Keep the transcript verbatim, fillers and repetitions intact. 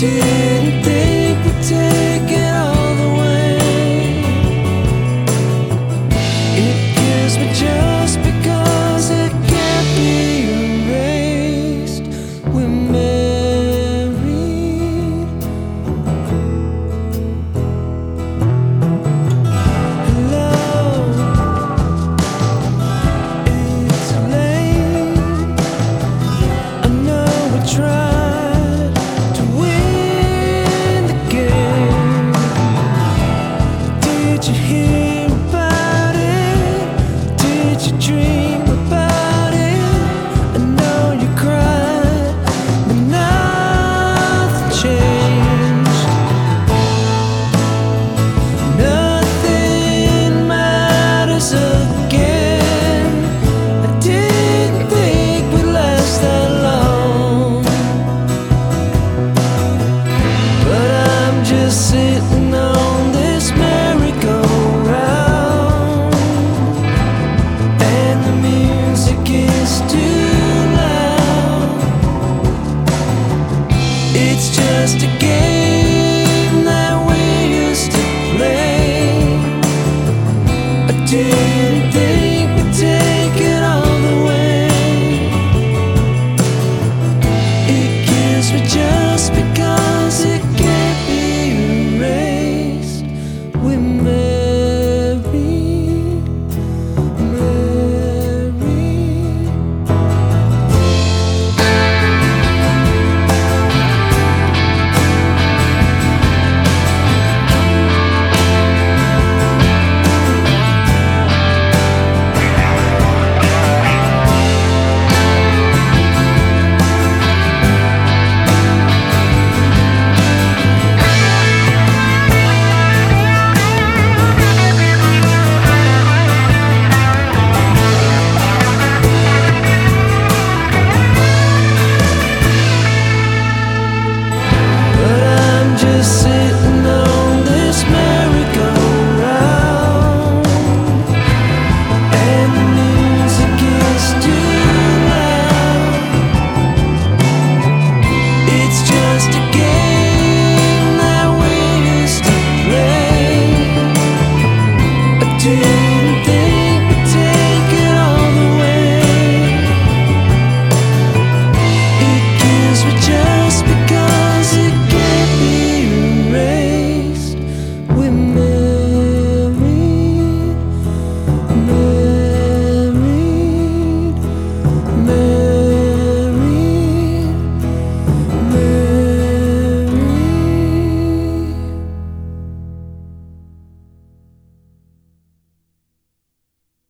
didn't think we'd take it all the way. It kills me just because it can't be erased. We're married. Hello, it's late. I know we tried to win the game. Did you hear about it? Did you dream about it? I know you cried, but nothing changed. Nothing matters again. I didn't think we'd last that long, but I'm just sitting on this merry-go-round, and the music is too loud. It's just a game.